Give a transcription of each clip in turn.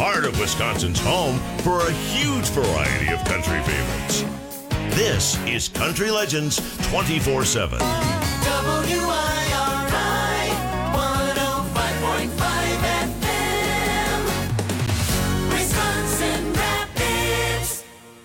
heart of Wisconsin's home for a huge variety of country favorites. This is Country Legends 24/7. WIRI 105.5 FM, Wisconsin Rapids.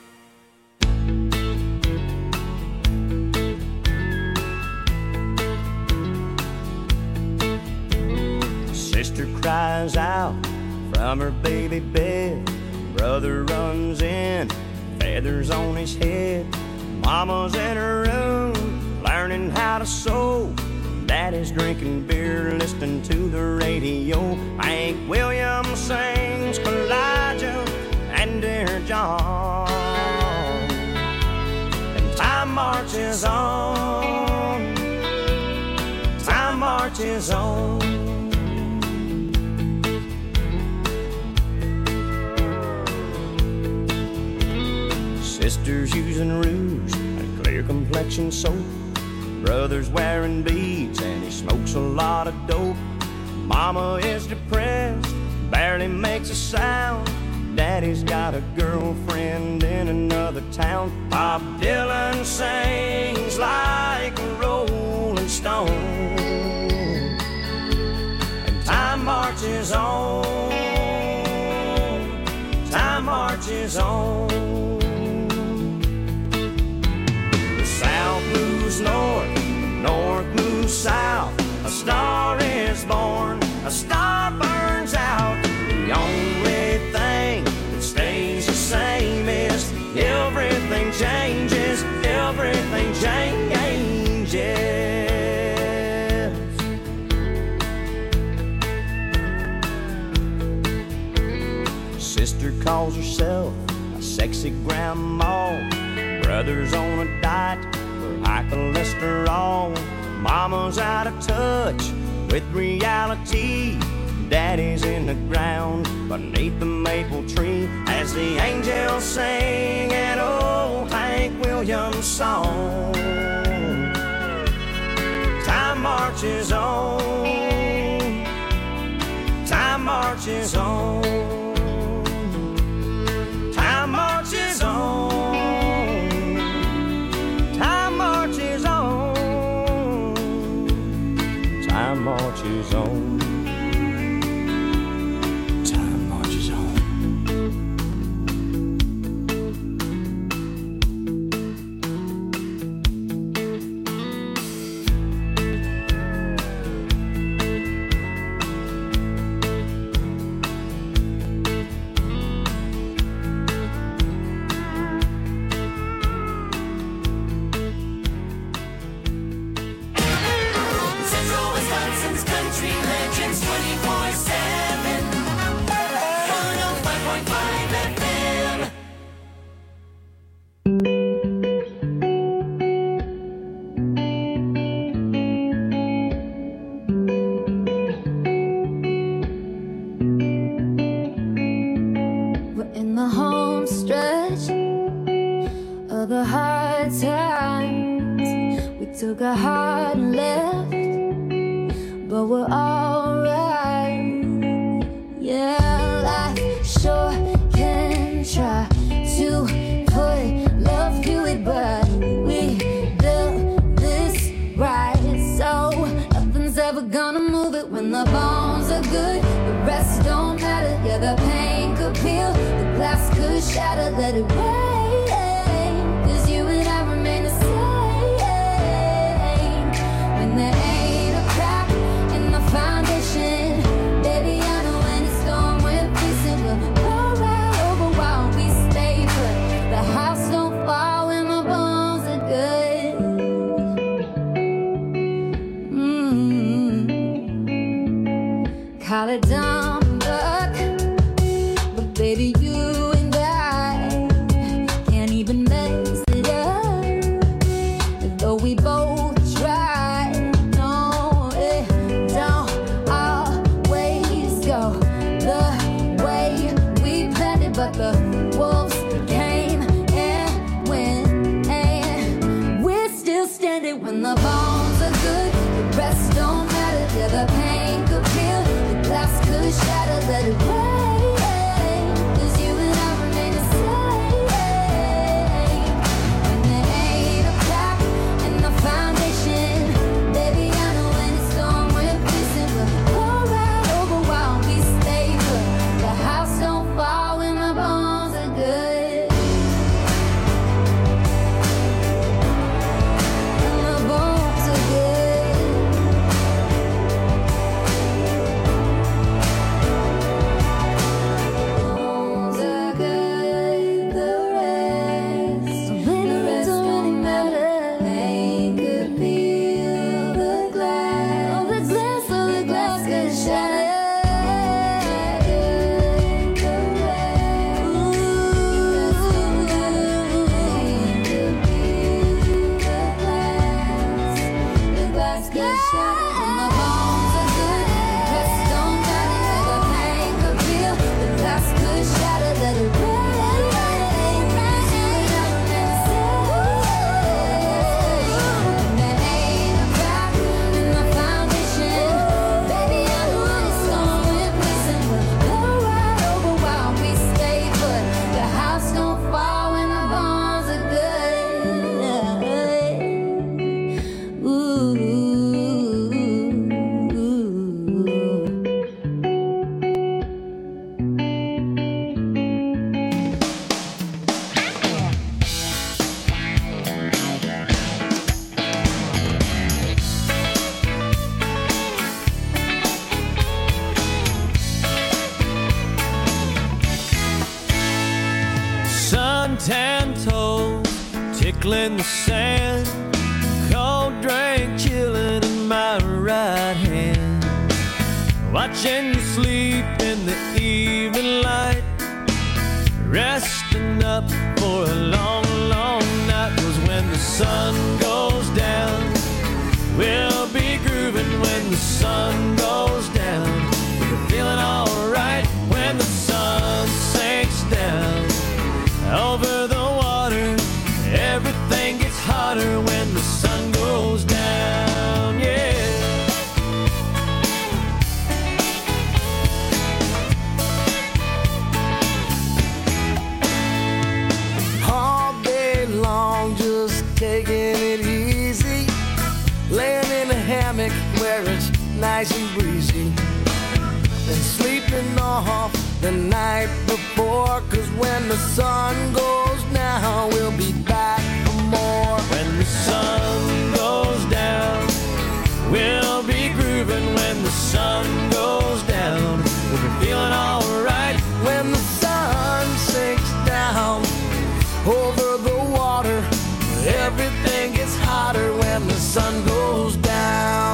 Sister cries out from her baby bed. Brother runs in, feathers on his head. Mama's in her room, learning how to sew. Daddy's drinking beer, listening to the radio. Hank Williams sings Elijah and Dear John. And time marches on. Time marches on. Sister's using rouge and clear complexion soap. Brother's wearing beads and he smokes a lot of dope. Mama is depressed, barely makes a sound. Daddy's got a girlfriend in another town. Bob Dylan sings like a rolling stone. And time marches on. Time marches on. South moves north, north moves south. A star is born, a star burns out. The only thing that stays the same is everything changes, everything changes. Sister calls herself a sexy grandma. Brother's on a diet for high cholesterol. Mama's out of touch with reality. Daddy's in the ground beneath the maple tree as the angels sing an old Hank Williams song. Time marches on. Time marches on. Time marches on. Time marches on. Time marches on. Time marches on. Central Wisconsin's Country Legends 24/7, 105.5 FM. We're in the home stretch of the hard times. We took a hard left, but we're alright. Yeah, life sure can try to put love to it, but we built this right, so nothing's ever gonna move it. When the bones are good, the rest don't matter. Yeah, the pain could peel, the glass could shatter. Let it rain, 'cause you and I remain the same. When there ain't a crack in the foundation, baby, I know when it's storm we're facing. We'll roll right over while we stay put. The house don't fall when the bones are good. Call it dumb luck, but baby, you and I can't even mess it up. Though we both try, no, it don't always go the way we planned it. But the wolves came and went, and we're still standing. When the bones are good, the rest don't matter. Yeah, the pain could peel, the glass could shatter. Let it rain, tan toes tickling the sand, cold drink chilling in my right hand, watching you sleep in the evening light, resting up for a long, long night. 'Cause when the sun goes down, we'll be grooving when the sun goes down. We're feeling alright when the sun sinks down. Over the water, everything gets hotter when the sun goes down, yeah. All day long, just taking it easy, laying in a hammock where it's nice and breezy, and sleeping off the night before. 'Cause when the sun goes down, we'll be back for more. When the sun goes down, we'll be grooving when the sun goes down. We'll be feeling alright When the sun sinks down over the water, everything gets hotter when the sun goes down.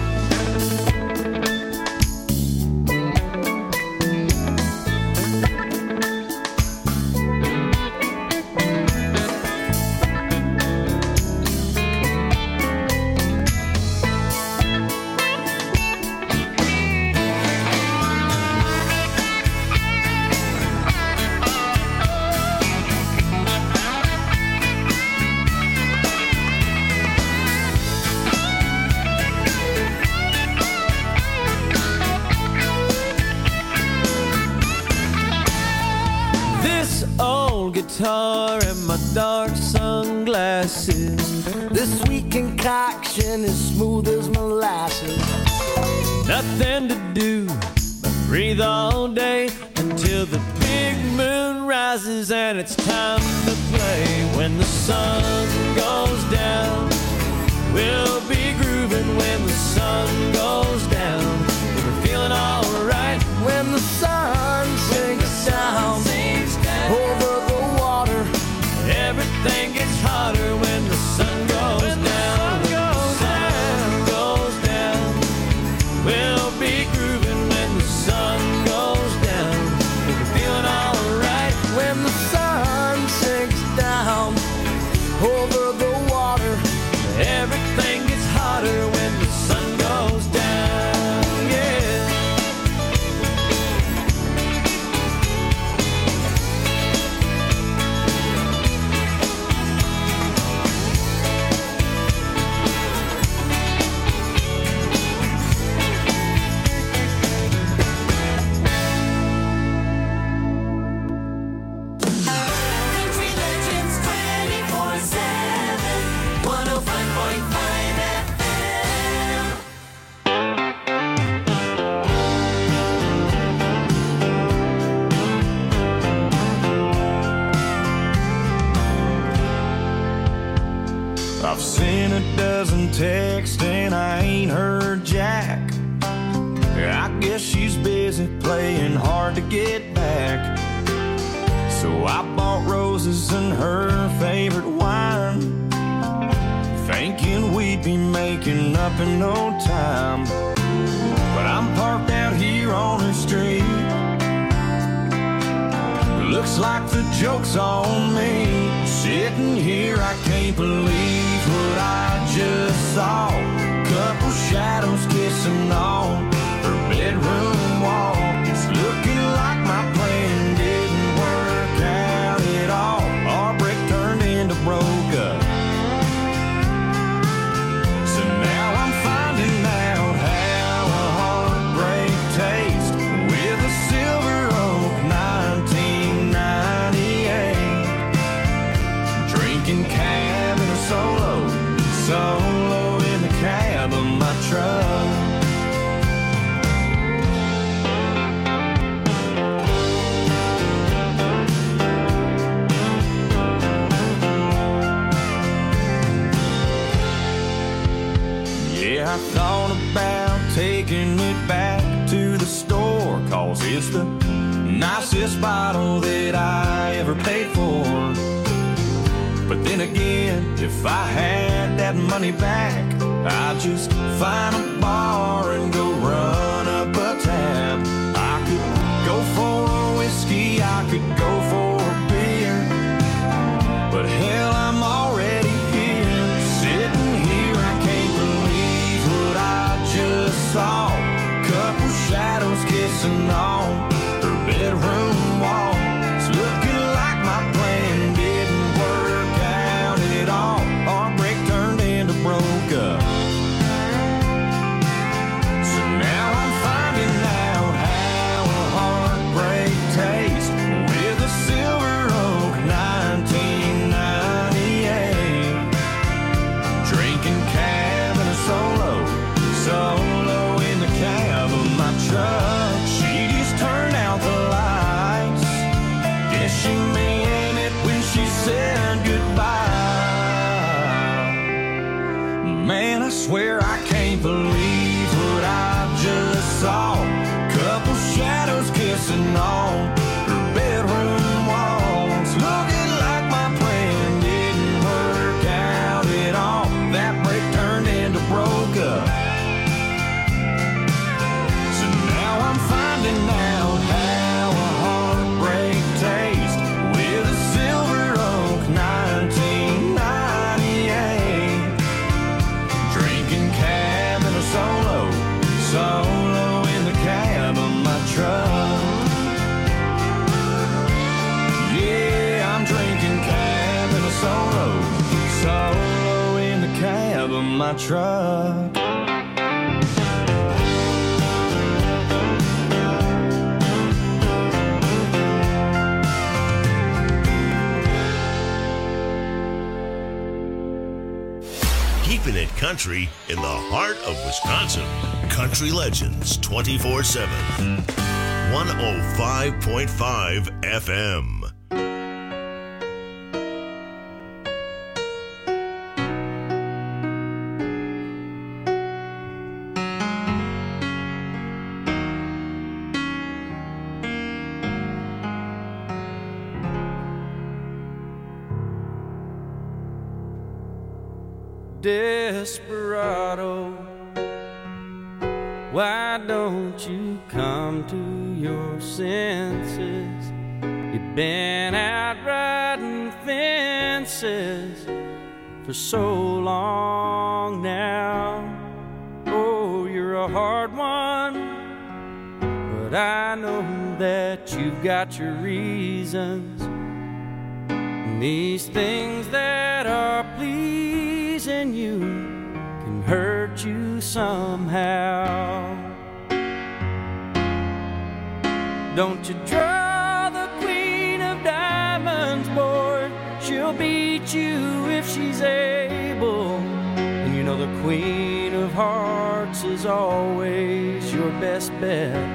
Guitar and my dark sunglasses. This sweet concoction is smooth as molasses. Nothing to do but breathe all day until the big moon rises and it's time to play. When the sun goes down, we'll be grooving when the sun goes down. We're feeling alright when the sun sinks down over the water. Everything gets hotter when the sun goes down. When the sun goes down, we'll be grooving when the sun goes down. We're feeling alright when the sun sinks down over the water. Everything gets hotter when the sun goes down, yeah. Country Legends 24/7, 105.5 FM. I've seen a dozen texts and I ain't heard jack. I guess she's busy playing hard to get back. So I bought roses and her favorite wine, thinking we'd be making up in no time. But I'm parked out here on her street. Looks like the joke's on me. Sitting here, I can't believe what I just saw. Couple shadows kissing on her bedroom wall. It's looking like my plan didn't work out at all. Our break turned into broke up. So now I'm finding out how a heartbreak tastes with a Silver Oak 1998. Drinking cab in a solo in the cab of my truck. Yeah, I thought about taking it back to the store, 'cause it's the nicest bottle that I ever paid for. But then again, if I had that money back, I'd just find a bar and go run up a tab. I could go for a whiskey, I could go for a beer, but hell, I'm already here, sitting here. I can't believe what I just saw. Couple shadows kissing on her bedroom wall. It's looking like my plan didn't work out at all. Heartbreak turned into broke up. So now I'm finding out how a heartbreak tastes with a Silver Oak 1998. Drinking cab and a solo in the cab of my truck. She just turned out the lights. Guess she meant it when she said goodbye. Man, I swear I can't believe what I just saw. Couple shadows kissing on her bedroom walls. Looking like my plan didn't work out at all. That break turned into broke up. So now I'm finding out how a heartbreak tastes with a Silver Oak 1998. Drinking cab and a solo in the cab of my truck. Yeah, I'm drinking cab and a solo in the cab of my truck. Keeping it country in the heart of Wisconsin. Country Legends 24/7. 105.5 FM. Desperado, why don't you come to your senses? You've been out riding fences for so long now. Oh, you're a hard one, but I know that you've got your reasons. And these things that are pleasing you can hurt you somehow. Don't you draw the Queen of Diamonds, boy. She'll beat you if she's able. And you know the Queen of Hearts is always your best bet.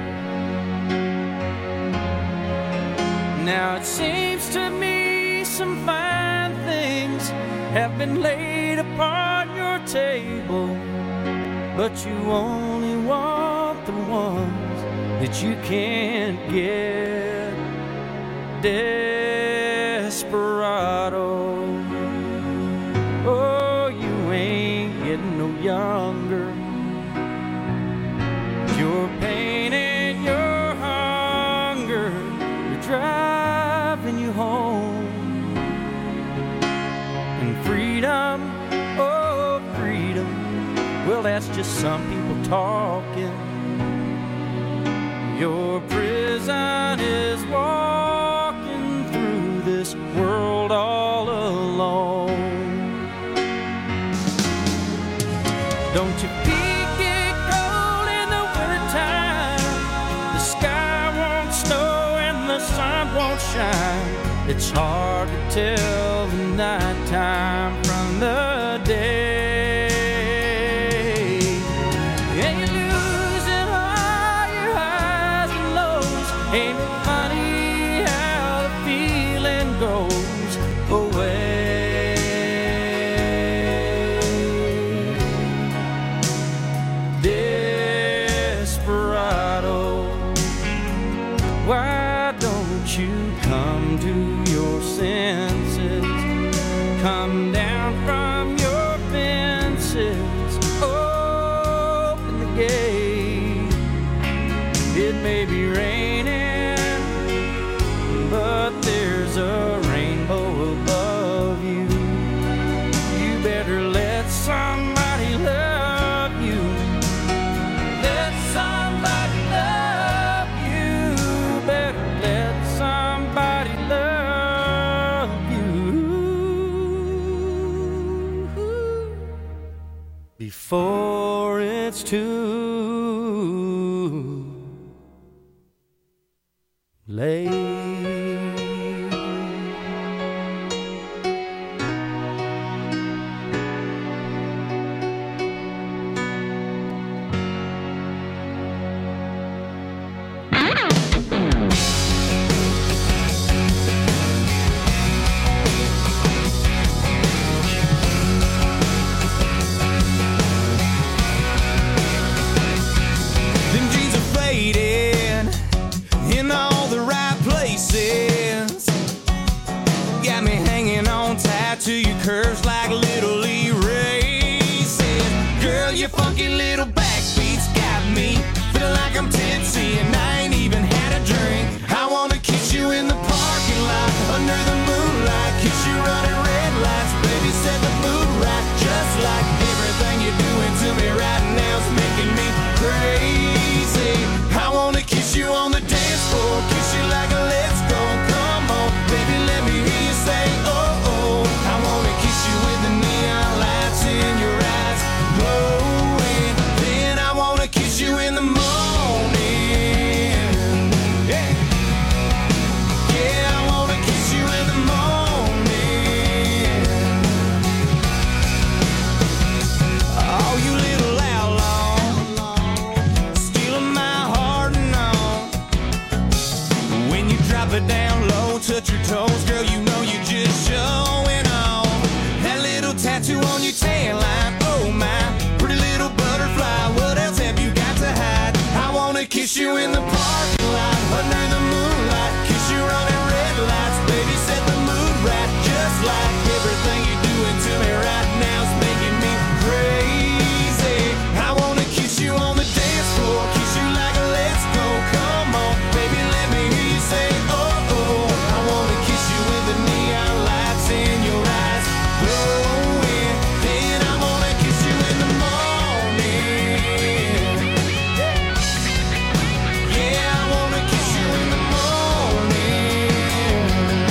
Now it seems to me some fine things have been laid upon your table, but you only want the ones that you can't get. Desperado, oh, you ain't getting no younger. Your pain and your hunger are driving you home. And freedom, oh freedom, well that's just some people talking. Your prison is walking through this world all alone. Don't your feet get cold in the wintertime? The sky won't snow and the sun won't shine. It's hard to tell the nighttime from the day. And you're losing all your highs and lows. Ain't it funny how the feeling goes away? Desperado, why don't you come to your senses? come down from your fences, open the gate. It may be raining, but there's a rainbow above you. You better let somebody love you. Let somebody love you. Better let somebody love you before it's too late. Them jeans are faded in all the right places. Got me hanging on tight to your curves like little erases. Girl, your funky little backbeats got me feeling like I'm tipsy and I ain't even had a drink. I wanna kiss you in the parking lot under the moonlight, kiss you running red lights, baby, set the mood right. Just like everything you're doing to me right now's making me crazy. I wanna kiss you on the dance floor, kiss you like a let's go. Come on, baby, let me hear you say oh oh. I wanna kiss you with the neon lights in your eyes glowing. Then I wanna kiss you in the morning. Yeah, yeah, I wanna kiss you in the morning. Oh, you little outlaw, stealing my heart and all. When you drop it down low, touch your toes, girl, you know you're just showing off. That little tattoo on your tan line, oh my, pretty little butterfly, what else have you got to hide? I wanna kiss you in the parking lot, under the moonlight, kiss you running red lights, baby, set the mood right. Just like everything you're doing to me right now's making me crazy. I wanna kiss you on the dance floor, kiss you like a let's go. Come on, baby, let me hear you say oh oh. I wanna kiss you with the neon lights in your eyes glowing. Then I wanna kiss you in the morning. Yeah, I wanna kiss you in the morning.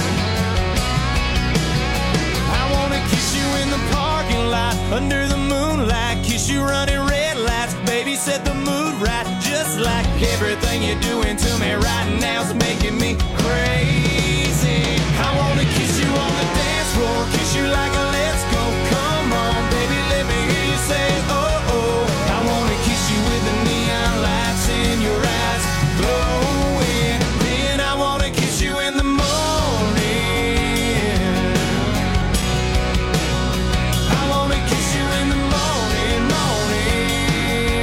I wanna kiss you in the parking lot under the moonlight, kiss you running red lights, baby, set the mood right. Just like everything you're doing to me right now's making me crazy. I wanna kiss you on the dance floor, kiss you like a let's go. Come on, baby, let me hear you say oh oh. I wanna kiss you with the neon lights in your eyes glowing. Then I wanna kiss you in the morning. I wanna kiss you in the morning, morning.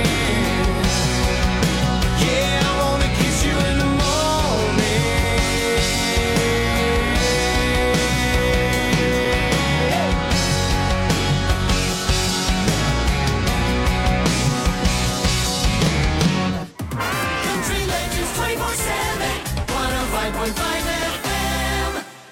Yeah, I wanna kiss you in the morning. Country Legends 24/7, 105.5 FM.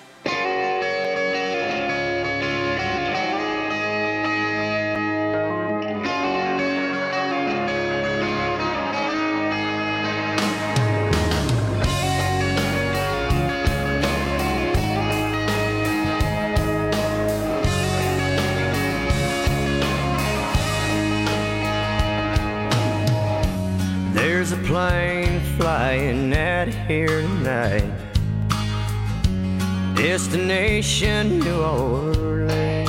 There's a plane flying out of here tonight. Destination New Orleans.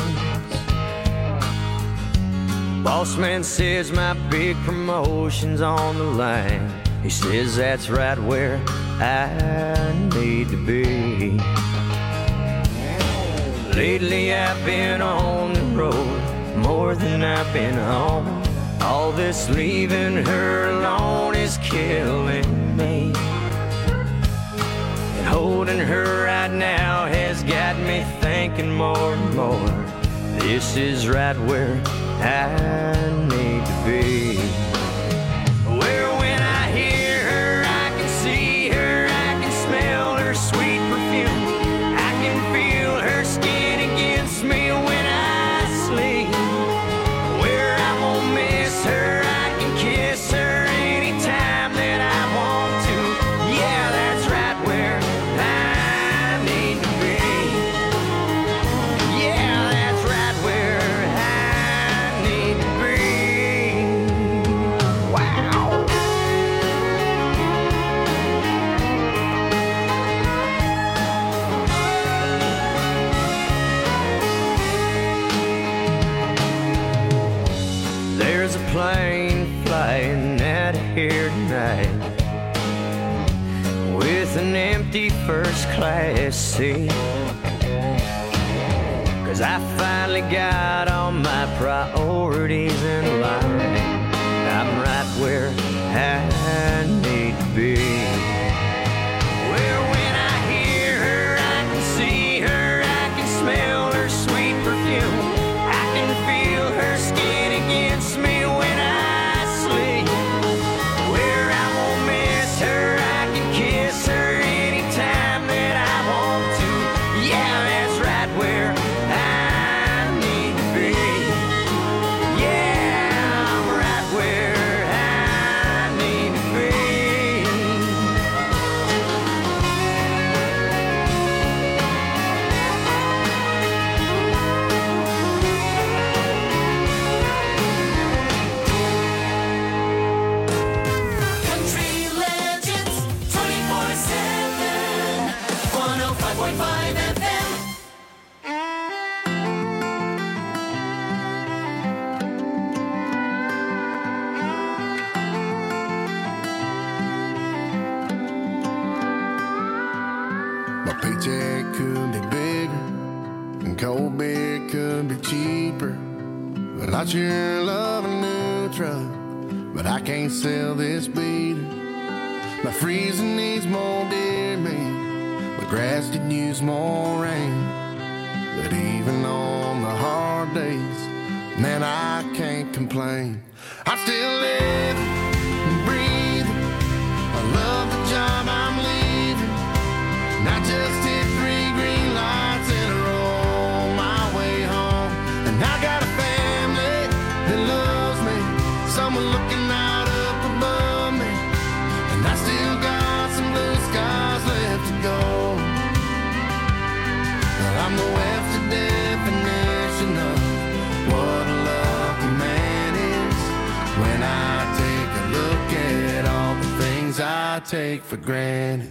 Boss man says my big promotion's on the line. He says that's right where I need to be. Lately I've been on the road more than I've been home. All this leaving her alone is killing me. And holding her right now has got me thinking more and more This is right where I need to be. Where when I hear her, I can see her, I can smell her sweet perfume. I can feel her skin against me when I sleep. Where I won't miss her, I can kiss her anytime that I want to. Yeah, that's right where I need to be. Yeah, that's right where I need to be. Wow. There's a plane flying out of here tonight with an empty first class seat. 'Cause I finally got all my priorities in line. I'm right where I need to be. Where when I hear her, I can see her, I can smell her sweet perfume. I can feel her skin against me when I sleep. Where I won't miss her, I can kiss her anytime that I want to. Yeah, that's right where I need to be. Yeah, I'm right where I need to be. Country Legends 24/7. 105.5 FM. My paycheck could be bigger and cold beer could be cheaper. But I sure love a new truck, but I can't sell this beater. My freezer needs more deer meat, my grass could use more rain. But even on the hard days, man, I can't complain. I'm still living and breathing. I love the job I'm leaving. And I just hit 3 green lights in a row on my way home. And I got a family that loves me, someone looking out up above me. And I still got some blue skies left to go. But I'm the Webster definition of what a lucky man is. When I take a look at all the things I take for granted.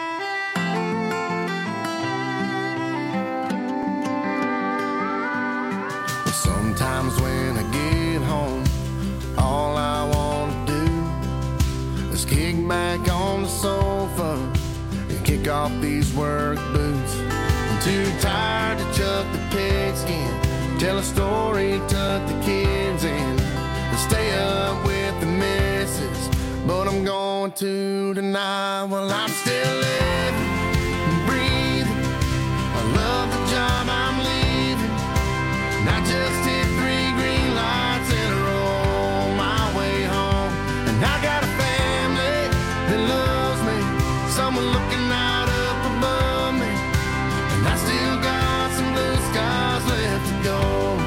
Sometimes when I get home, all I want to do is kick back on the sofa and kick off these work boots. I'm too tired to chuck the pigskin, tell a story, tuck the kids in, and stay up with the missus. But I'm going to tonight while I'm still living and breathing. I love the job I'm leaving. And I just hit 3 green lights in a row on my way home. And I got a family that loves me, someone looking out up above me. And I still got some blue skies left to go.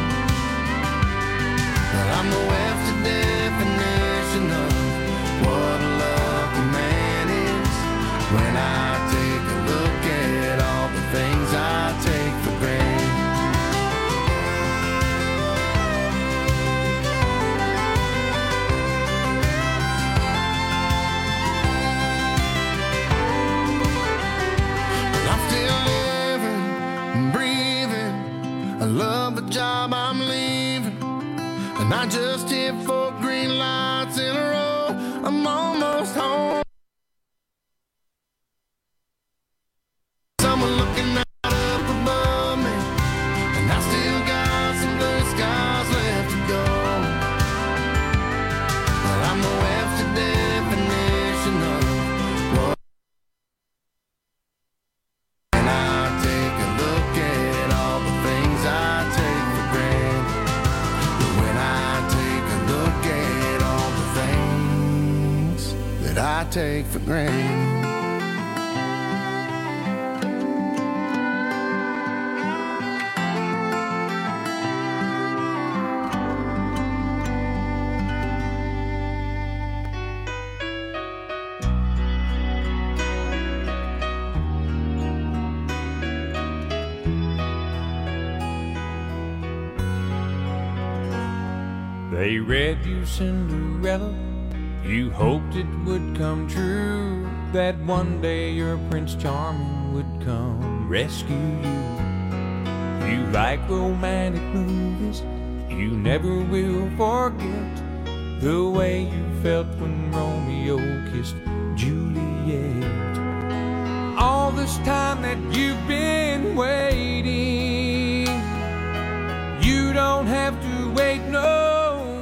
But I'm the Webster definition of what a lucky man is. When I take a look at all the things I take for granted. I'm still living and breathing. I love the job I'm leaving. And I just hit 4 green lights in a row. I'm almost home. Someone looking out up above me. And I still got some blue skies left to go. But I'm the Webster definition of what. And I take a look at all the things I take for granted. take for granted. They read you Cinderella, you hoped it would come true, that one day your Prince Charming would come rescue you. You like romantic movies, you never will forget the way you felt when Romeo kissed Juliet. All this time that you've been waiting, you don't have to wait no.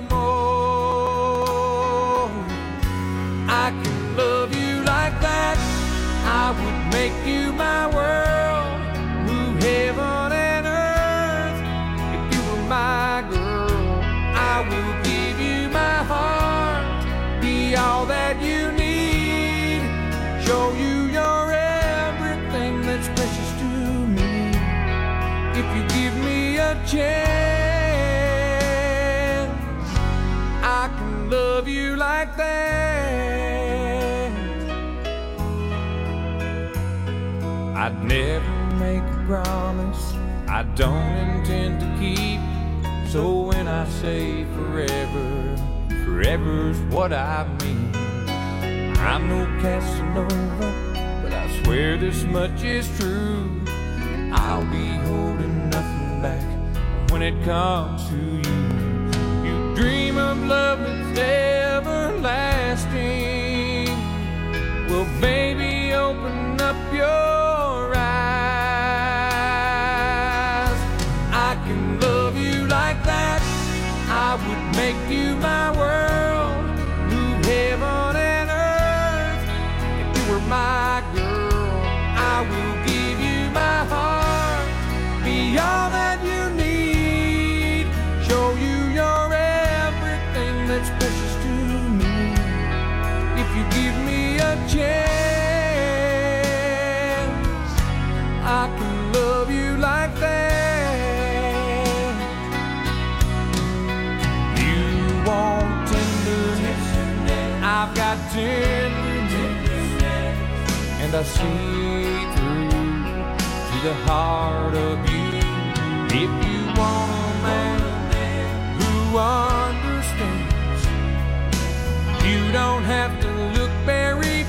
I can love you like that. I would make you my world, move heaven and earth. If you were my girl, I will give you my heart, be all that you need, show you you're everything that's precious to me. If you give me a chance, I can love you like that. I'd never make a promise I don't intend to keep. So when I say forever, forever's what I mean. I'm no Casanova, but I swear this much is true. I'll be holding nothing back when it comes to you. You dream of love that's everlasting. Well, baby, open up your I would make you my world, move heaven and earth. If you were my girl, I will give you my heart, be all that you need, show you you're everything that's precious to me. If you give me a chance, I can love you like that. I've got tenderness, and I see through to the heart of you. If you want a man who understands, you don't have to look very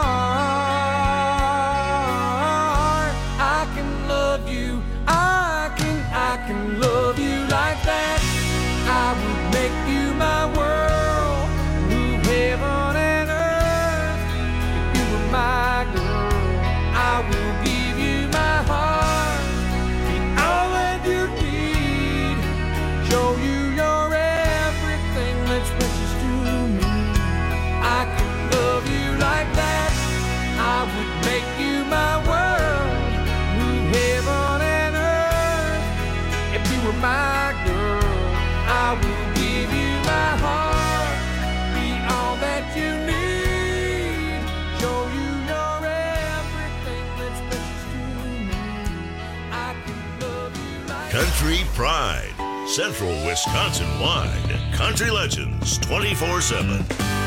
far. I can love you, I can love you like that. I would make you my world, move heaven and earth. If you were my girl, I will give you my heart, be all that you need, show you you're everything that's precious to me. I can love you like that. I would make you my world, move heaven and earth. If you were my girl, I will give you my heart, be all that you need, show you you're everything that's precious to me. I can love you like Country Pride, Central Wisconsin-wide. Country Legends 24/7.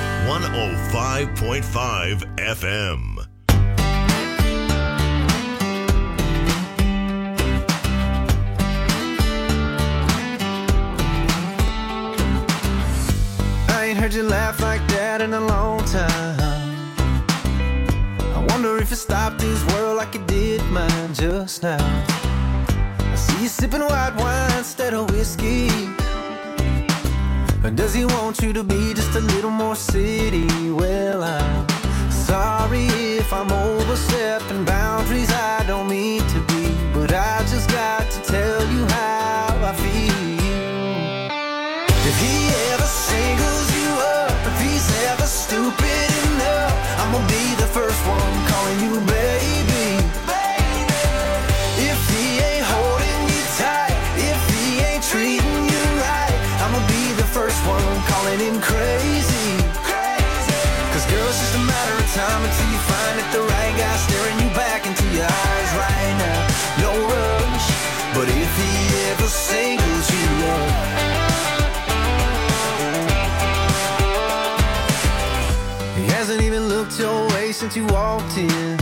105.5 FM. Heard you laugh like that in a long time. I wonder if you stopped this world like you did mine just now. I see you sipping white wine instead of whiskey. Or does he want you to be just a little more city? Well, I'm sorry if I'm overstepping boundaries I don't mean to be, but I just got to tell you how I feel. If he ever singles you up, if he's ever stupid enough, I'ma be the first one calling you baby. If he ain't holding you tight, if he ain't treating you right, I'ma be the first one calling him crazy. Cause girl, it's just a matter of moment you walked in.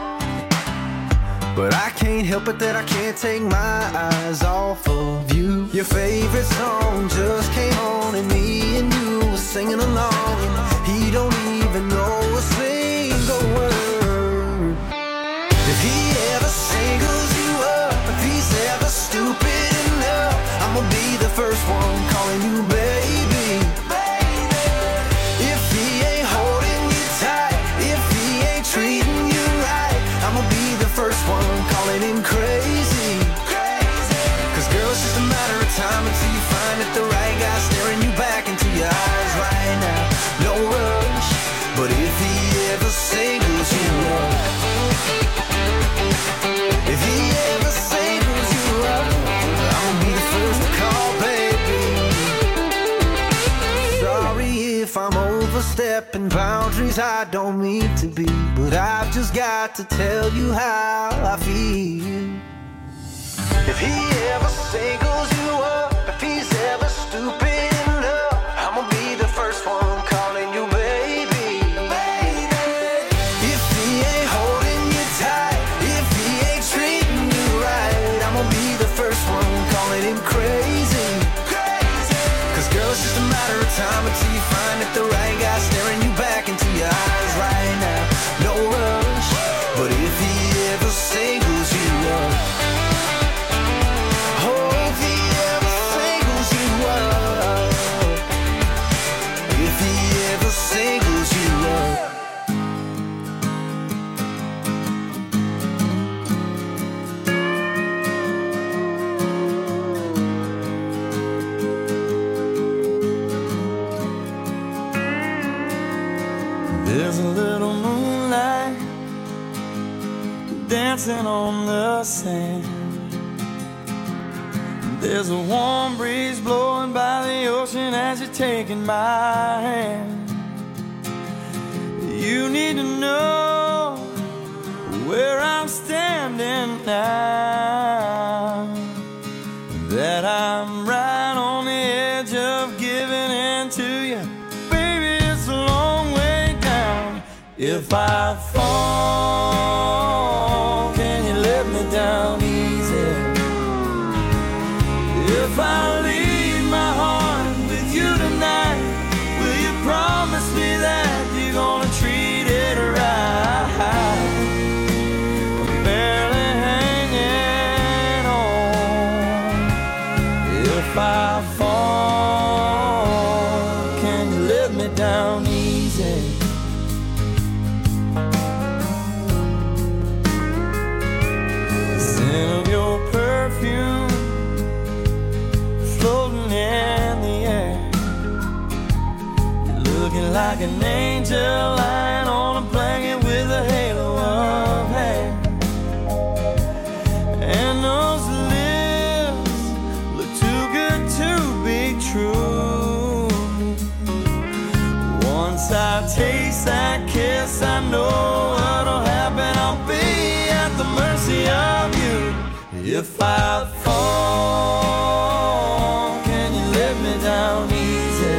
But I can't help it that I can't take my eyes off of you. Your favorite song just came on and me and you were singing along. And he don't even know a single word. If he ever singles you up, if he's ever stupid enough, I'ma be the first one calling you baby. If he ain't holding you tight, if he ain't treating you right, I'ma be the first one calling him crazy. Cause girl, it's just a matter of time until you find that the right guy staring you back into your eyes right now. No rush, but if he ever singles you up, if he ever singles you up, I'ma be the first to call, baby. Sorry if I'm overstepping boundaries I don't mean to be, but I've just got to tell you how I feel. If he ever singles you up, if he's ever stupid enough, I'ma be the first one calling you baby. If he ain't holding you tight, if he ain't treating you right, I'ma be the first one calling him crazy. Cause girl, it's just a matter of time until you find that the right guy staring you back into your eyes right now. No rush, but if he ever singles you up, oh, if he ever singles you up, if he ever singles you up. There's a little moonlight dancing on the sand. There's a warm breeze blowing by the ocean as you're taking my hand. You need to know where I'm standing now, that I'm right on the edge of giving in to you. Baby, it's a long way down. If I fall, can you let me down easy? If I leave my heart with you tonight, will you promise me that you're gonna treat it right? I'm barely hanging on. If I fall, can you let me down easy? The scent of your perfume floating in the air. You're looking like an angel lying on a blanket with a halo of hair. And those lips look too good to be true. Once I taste that kiss, I know what'll happen. I'll be at the mercy of you. If I fall, can you let me down easy?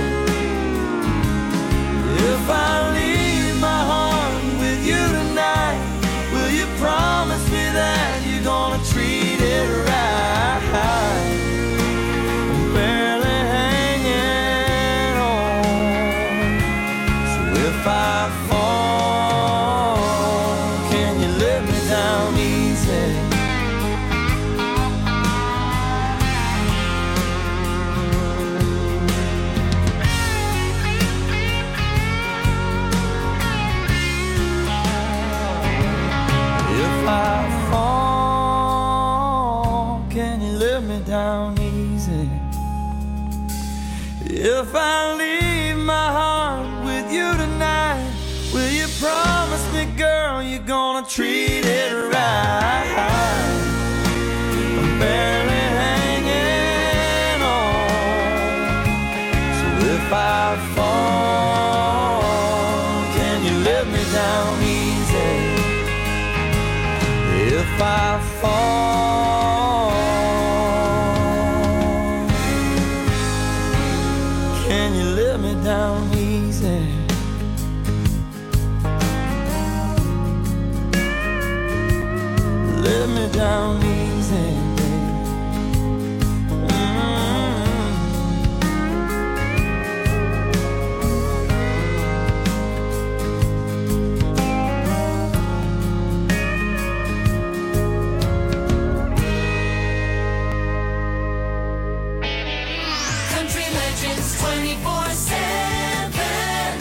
If I leave my heart with you tonight, will you promise me that you're gonna treat it right? I'm barely hanging on. So if I fall, can you let me down easy? If I fall, can you let me down easy? If I leave my heart with you tonight, will you promise me, girl, you're gonna treat it right? I'm barely hanging on. So if I fall, can you let me down easy? If I fall, can you let me down easy? set me down easy, Country Legends 24/7.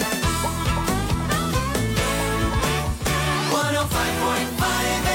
105.5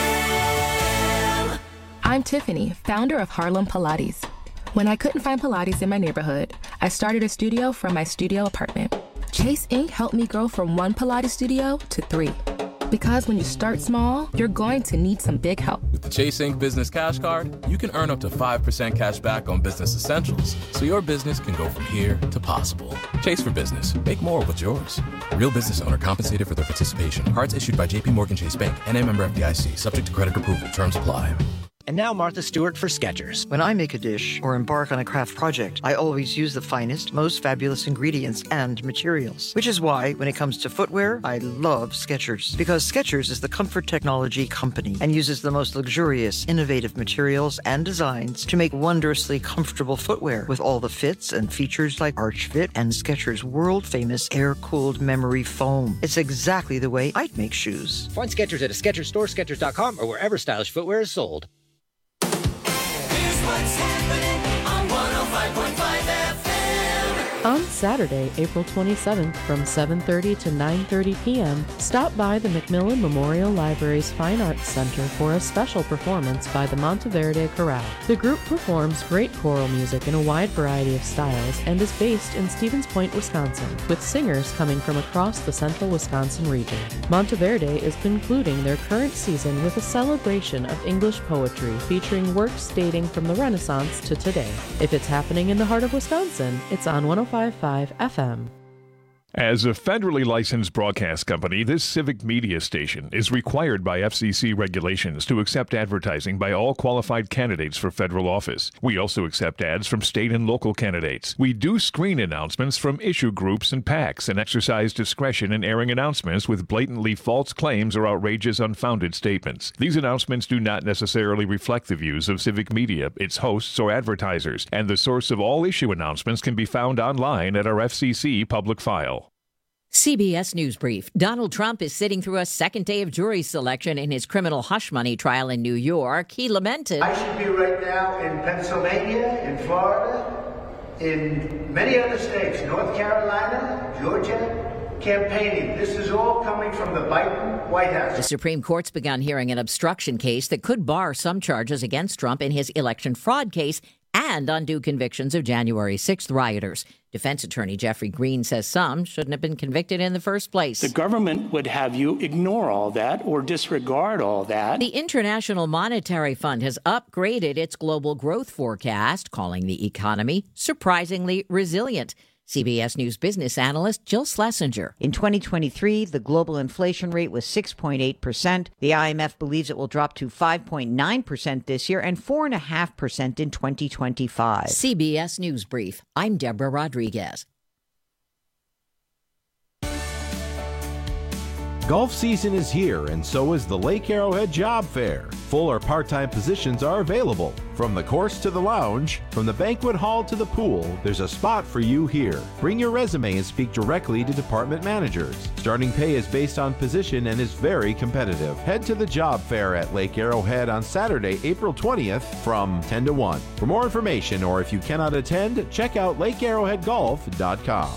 FM. I'm Tiffany, founder of Harlem Pilates. When I couldn't find Pilates in my neighborhood, I started a studio from my studio apartment. Chase Inc. helped me grow from 1 Pilates studio to 3. Because when you start small, you're going to need some big help. With the Chase Inc. Business Cash Card, you can earn up to 5% cash back on business essentials, so your business can go from here to possible. Chase for Business. Make more with yours. Real business owner compensated for their participation. Cards issued by J.P. Morgan Chase Bank, N.A. member FDIC. Subject to credit approval. Terms apply. And now Martha Stewart for Skechers. When I make a dish or embark on a craft project, I always use the finest, most fabulous ingredients and materials. Which is why, when it comes to footwear, I love Skechers. Because Skechers is the comfort technology company and uses the most luxurious, innovative materials and designs to make wondrously comfortable footwear with all the fits and features like Arch Fit and Skechers' world-famous air-cooled memory foam. It's exactly the way I'd make shoes. Find Skechers at a Skechers store, Skechers.com, or wherever stylish footwear is sold. Here's what's happening on 105.5 FM. On Saturday, April 27th from 7:30 to 9:30 p.m., stop by the Macmillan Memorial Library's Fine Arts Center for a special performance by the Monteverde Chorale. The group performs great choral music in a wide variety of styles and is based in Stevens Point, Wisconsin, with singers coming from across the central Wisconsin region. Monteverde is concluding their current season with a celebration of English poetry featuring works dating from the Renaissance to today. If it's happening in the heart of Wisconsin, it's on 105.5 FM. As a federally licensed broadcast company, this civic media station is required by FCC regulations to accept advertising by all qualified candidates for federal office. We also accept ads from state and local candidates. We do screen announcements from issue groups and PACs and exercise discretion in airing announcements with blatantly false claims or outrageous, unfounded statements. These announcements do not necessarily reflect the views of civic media, its hosts, or advertisers, and the source of all issue announcements can be found online at our FCC public file. CBS News Brief. Donald Trump is sitting through a second day of jury selection in his criminal hush money trial in New York. He lamented, I should be right now in Pennsylvania, in Florida, in many other states, North Carolina, Georgia, campaigning. This is all coming from the Biden White House. The Supreme Court's begun hearing an obstruction case that could bar some charges against Trump in his election fraud case and undo convictions of January 6th rioters. Defense attorney Jeffrey Green says some shouldn't have been convicted in the first place. The government would have you ignore all that or disregard all that. The International Monetary Fund has upgraded its global growth forecast, calling the economy surprisingly resilient. CBS News business analyst Jill Schlesinger. In 2023, the global inflation rate was 6.8%. The IMF believes it will drop to 5.9% this year and 4.5% in 2025. CBS News Brief. I'm Deborah Rodriguez. Golf season is here, and so is the Lake Arrowhead Job Fair. Full or part-time positions are available. From the course to the lounge, from the banquet hall to the pool, there's a spot for you here. Bring your resume and speak directly to department managers. Starting pay is based on position and is very competitive. Head to the Job Fair at Lake Arrowhead on Saturday, April 20th from 10 to 1. For more information, or if you cannot attend, check out lakearrowheadgolf.com.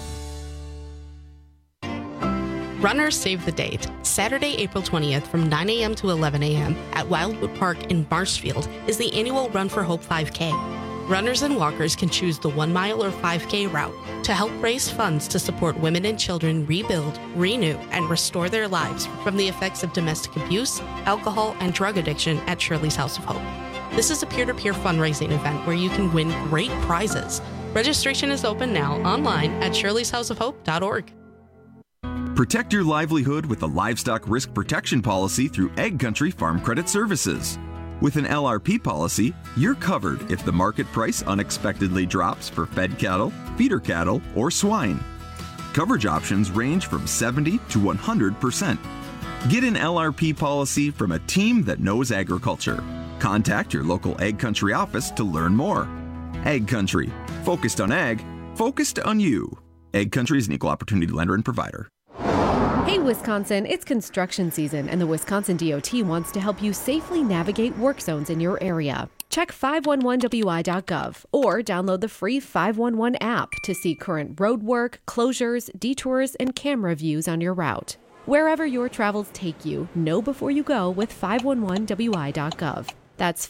Runners Save the Date, Saturday, April 20th from 9 a.m. to 11 a.m. at Wildwood Park in Marshfield is the annual Run for Hope 5K. Runners and walkers can choose the 1 mile or 5K route to help raise funds to support women and children rebuild, renew, and restore their lives from the effects of domestic abuse, alcohol, and drug addiction at Shirley's House of Hope. This is a peer-to-peer fundraising event where you can win great prizes. Registration is open now online at shirleyshouseofhope.org. Protect your livelihood with a livestock risk protection policy through Egg Country Farm Credit Services. With an LRP policy, you're covered if the market price unexpectedly drops for fed cattle, feeder cattle, or swine. Coverage options range from 70 to 100%. Get an LRP policy from a team that knows agriculture. Contact your local Ag Country office to learn more. Ag Country. Focused on ag. Focused on you. Ag Country is an equal opportunity lender and provider. Hey, Wisconsin, it's construction season, and the Wisconsin DOT wants to help you safely navigate work zones in your area. Check 511wi.gov or download the free 511 app to see current road work, closures, detours, and camera views on your route. Wherever your travels take you, know before you go with 511wi.gov. That's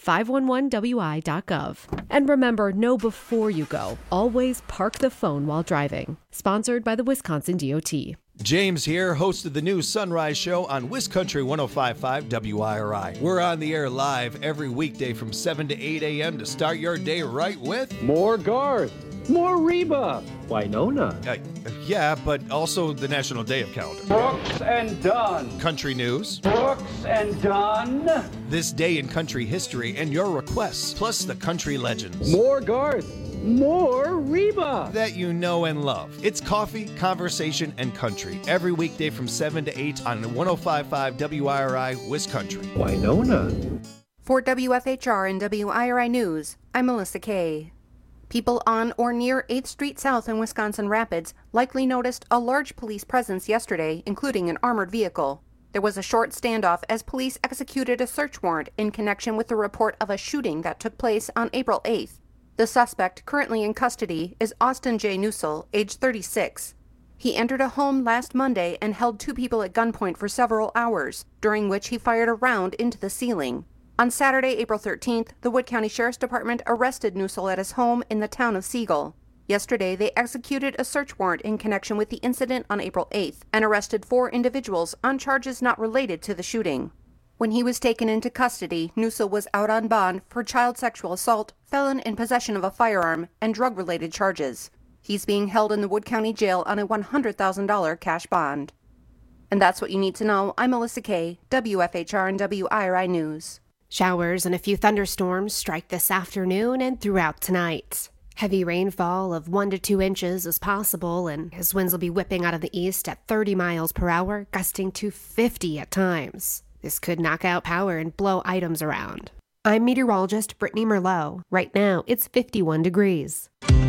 511wi.gov. And remember, know before you go. Always park the phone while driving. Sponsored by the Wisconsin DOT. James here, host of the new Sunrise Show on WisCountry 105.5 WIRI. We're on the air live every weekday from 7 to 8 a.m. to start your day right with more Garth, more Reba, Winona. Yeah, but also the National Day of Calendar. Brooks and Dunn. Country news. Brooks and Dunn. This day in country history and your requests, plus the country legends. More Garth, more Reba. That you know and love. It's coffee, conversation, and country. Every weekday from 7 to 8 on 105.5 WIRI, WisCountry. Winona. For WFHR and WIRI News, I'm Melissa Kay. People on or near 8th Street South in Wisconsin Rapids likely noticed a large police presence yesterday, including an armored vehicle. There was a short standoff as police executed a search warrant in connection with the report of a shooting that took place on April 8th. The suspect, currently in custody, is Austin J. Newsell, age 36. He entered a home last Monday and held two people at gunpoint for several hours, during which he fired a round into the ceiling. On Saturday, April 13th, the Wood County Sheriff's Department arrested Newsell at his home in the town of Siegel. Yesterday, they executed a search warrant in connection with the incident on April 8th and arrested 4 individuals on charges not related to the shooting. When he was taken into custody, Newsell was out on bond for child sexual assault, felon in possession of a firearm, and drug-related charges. He's being held in the Wood County Jail on a $100,000 cash bond. And that's what you need to know. I'm Melissa Kay, WFHR and WIRI News. Showers and a few thunderstorms strike this afternoon and throughout tonight. Heavy rainfall of 1 to 2 inches is possible, and his winds will be whipping out of the east at 30 miles per hour, gusting to 50 at times. This could knock out power and blow items around. I'm meteorologist Brittany Merlot. Right now, it's 51 degrees.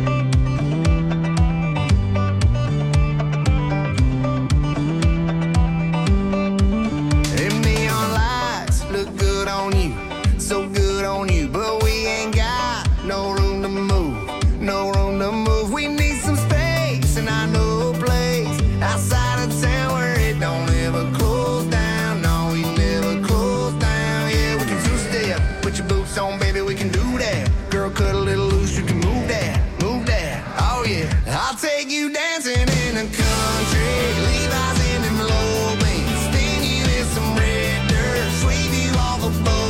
So good on you, but we ain't got no room to move, no room to move. We need some space, and I know a place outside of town where it don't ever close down. No, we never close down. Yeah, we can two-step, put your boots on, baby, we can do that. Girl, cut a little loose, you can move that, move that. Oh yeah, I'll take you dancing in the country, Levi's in them low beans, spin you in some red dirt, sweep you off a boat.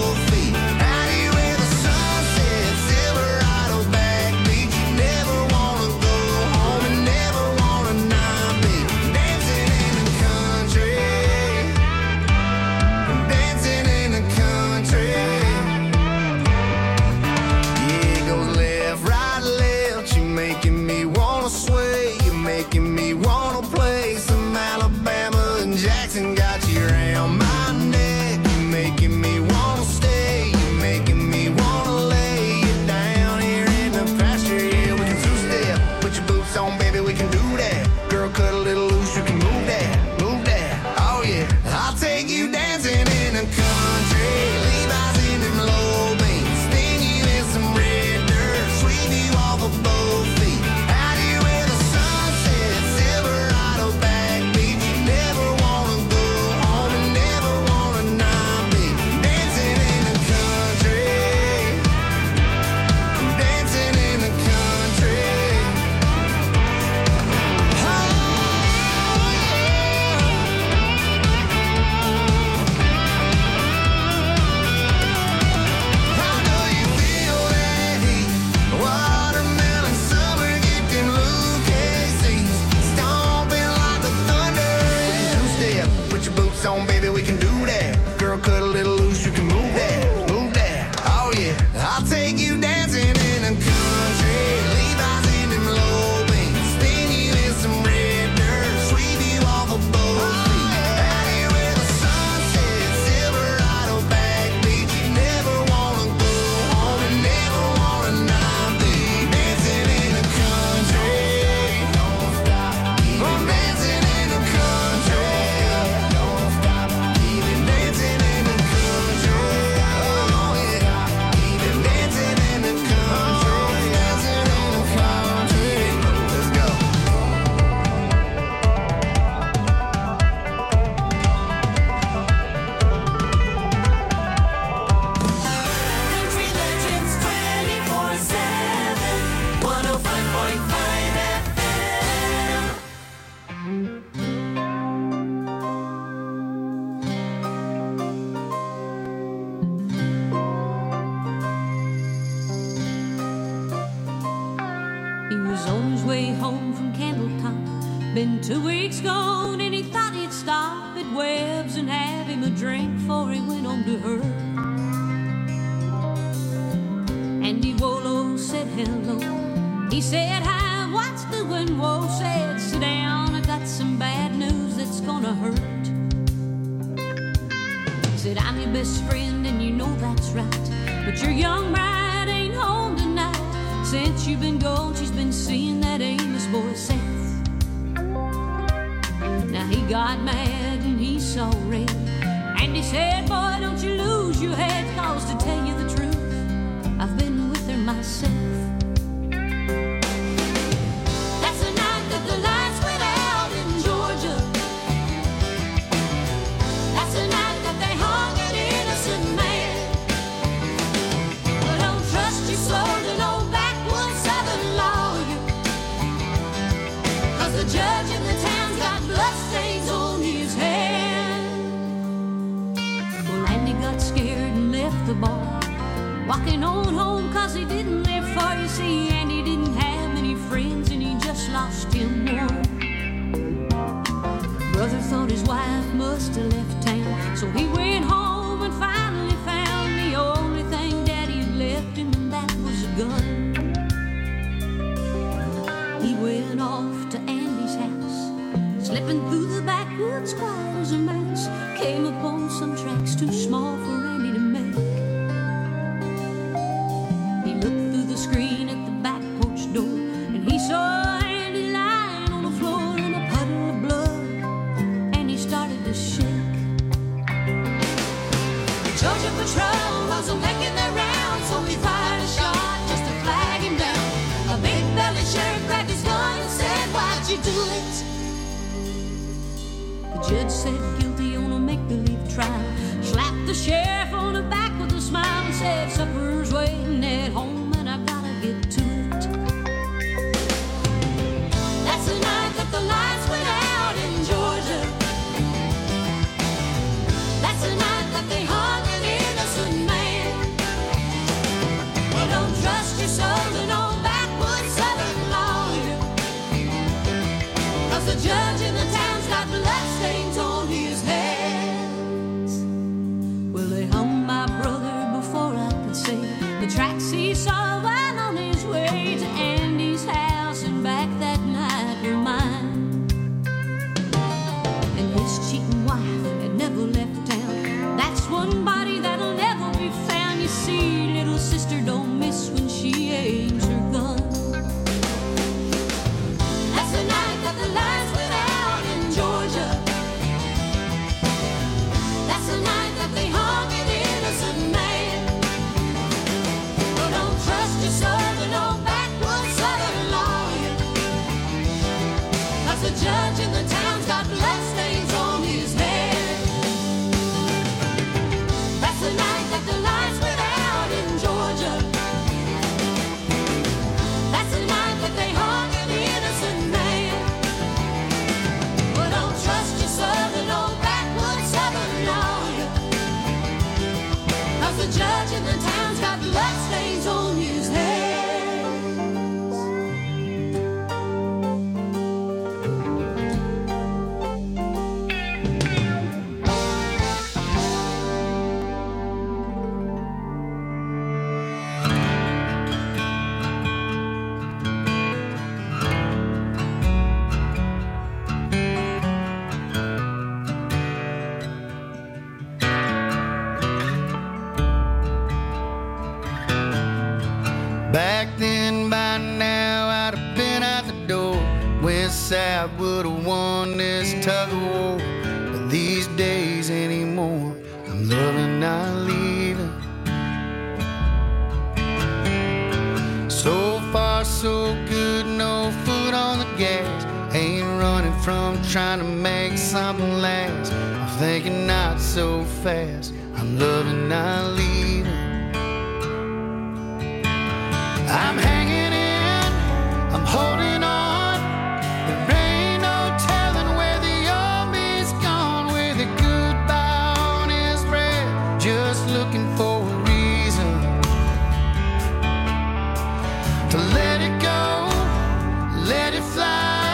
candle top. Been 2 weeks gone and he thought he'd stop at Webb's and have him a drink before he went on to her. Andy Wolo said hello. He said hi, what's doing? Whoa said sit down, I got some bad news that's gonna hurt. Said I'm your best friend and you know that's right, but your young bride ain't home tonight. Since you've been gone, she's been seeing that Amos boy Seth. Now he got mad and he saw red, and he said, boy, don't you lose your head, cause to tell you the truth, I've been with her myself. That's the night that the lights went out in Georgia. That's the night that they hung an innocent man. But don't trust your soul to no backwoods southern lawyer, cause the judge in the town's got bloodstains on his hand. Well, Andy got scared and left the bar, walking on home cause he didn't live far. You see, Andy didn't have many friends and he just lost him one. Brother thought his wife must have left town, so he went home and finally found the only thing Daddy had left him, and that was a gun. He went off to Andy's house, slipping through the backwoods quiet as a mouse. Came upon some tracks too small for Andy to make. He looked through the screen at the back porch door, and he saw Andy lying on the floor in a puddle of blood, and he started to shake. The Georgia Patrol wasn't making their rounds, so he fired a shot just to flag him down. A big-bellied sheriff grabbed his gun and said, why'd you do it? The judge said guilty on a make-believe trial, slapped the sheriff on the back with a smile and said, supper's waiting at home and I gotta get to it. That's the night that the lights went out in Georgia. That's the night that they hung an innocent man. Well, don't trust your soul to no backwoods southern lawyer, cause the judge in the town's got bloodstains on his hands. Well, they hung my brother before I could say the tracks he saw while on his way to Andy's house and back that night were mine. And his cheating wife had never left town. That's one body that'll never be found. You see, little sister don't miss when she aims her gun. That's the night that the lights went out in Georgia. That's the night that they hung an innocent man. But don't trust your soul to no backwoods southern lawyer, cause the judge in the town's got bloodstains on his head. That's the night that the lights went out in Georgia. That's the night that they hung an innocent man. But don't trust your soul to no backwoods southern lawyer, cause the judge in the town's got bloodstains on his hands. Back then, by now, I'd have been out the door. West Side would have won this tug of war. But these days anymore, I'm loving, not leaving. So far, so good, no foot on the gas. Ain't running from trying to make something last. I'm thinking not so fast. I'm loving, not leaving. I'm hanging in, I'm holding on. There ain't no telling where the old me's gone. With a goodbye on his breath, just looking for a reason to let it go, let it fly.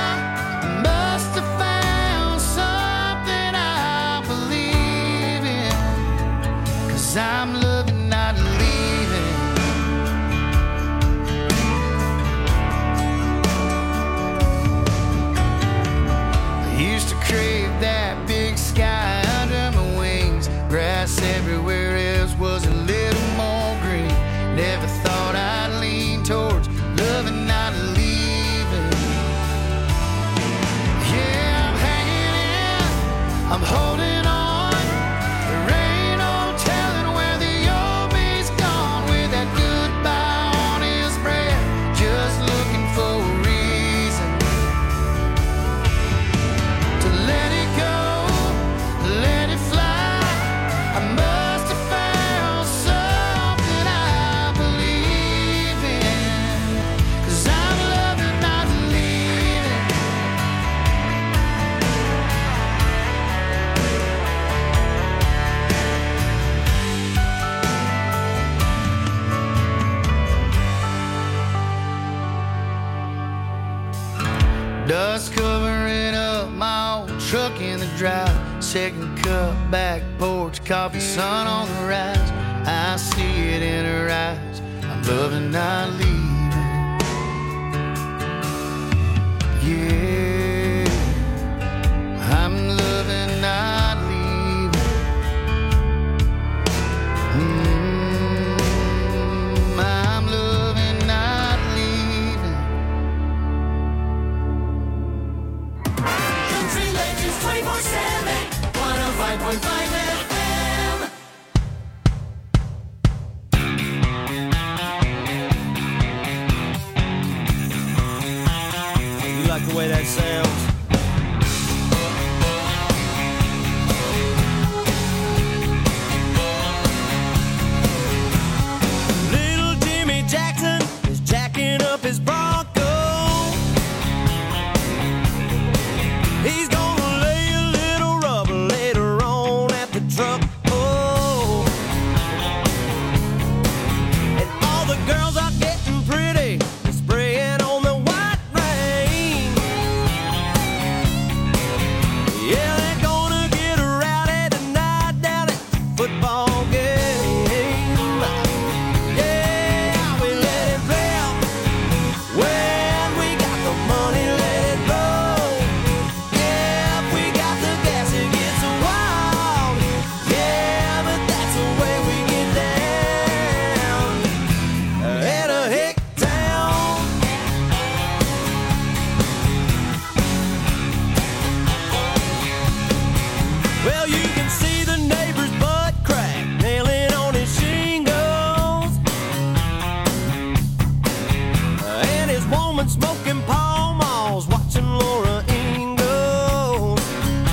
drive, second cup, back porch, coffee, sun on the rise. I see it in her eyes. I'm loving, not leaving. Yeah, I'm loving, not leaving. I'm loving, not leaving. Country Legends 24/7, 105.5 FM. You like the way that sounds? Little Jimmy Jackson is jacking up his Bronco. He's gonna lay a little rubber later on at the truck. Oh, and all the girls are getting pretty, spraying on the white rain. Yeah, they're gonna get rowdy tonight down at the football game. Yeah, we let it rip. When we got the money, let it roll. Yeah, if we got the gas, it gets wild. Yeah, but that's the way we get down. In a hick town. Well, you can see the neighbor's butt crack, nailing on his shingles. And his woman smoking Pall Malls, watching Laura Ingalls.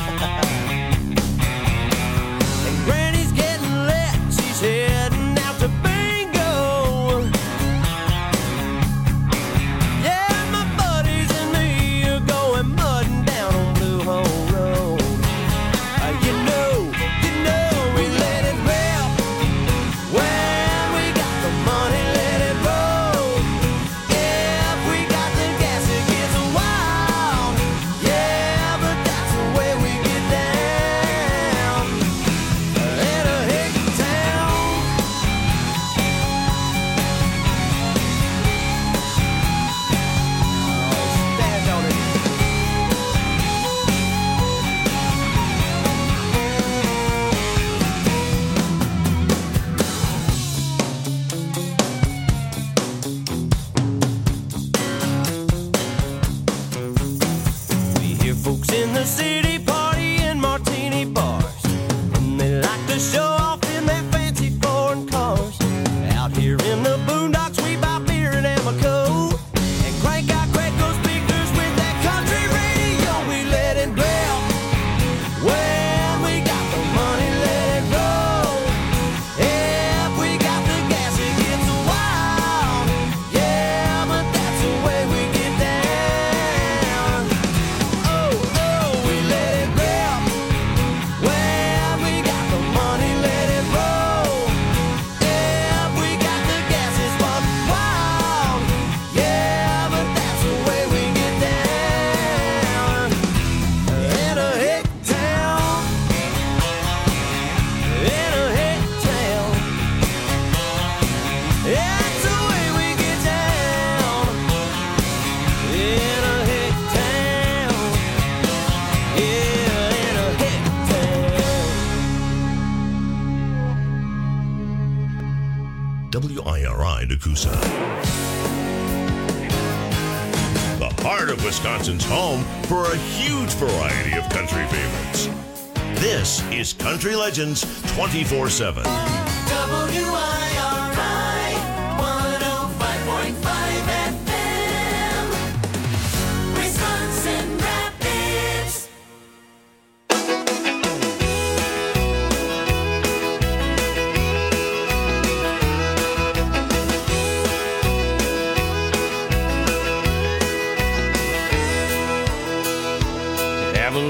And Granny's getting lit, she's heading out to bingo. Yeah, my buddies and me are going mudding down on Blue Hole Road. You know, we let it rip. When we got the money, let it roll. If we got the gas, it gets wild. Yeah, but that's the way we get down. In a hick town. Stand on it. We hear folks in the city party in martini bars, and they like to show off in their fancy foreign cars. Out here in the boondocks, we buy beer and Amoco, and crank out Quaco speakers with that country radio. We let it rip. When we got the money, let it roll. If we got the gas, it gets wild. Yeah, but that's the way we get down. Oh, we let it rip. When we got the money, let it roll. If we got the gas, it's buck wild. Yeah, but that's the way we get down. In a hick town. In a hick town. That's the way we get down. In a hick town. Yeah, in a hick town. WIRI Nakusa. The heart of Wisconsin's home for a huge variety of country favorites. This is Country Legends 24/7. WIRI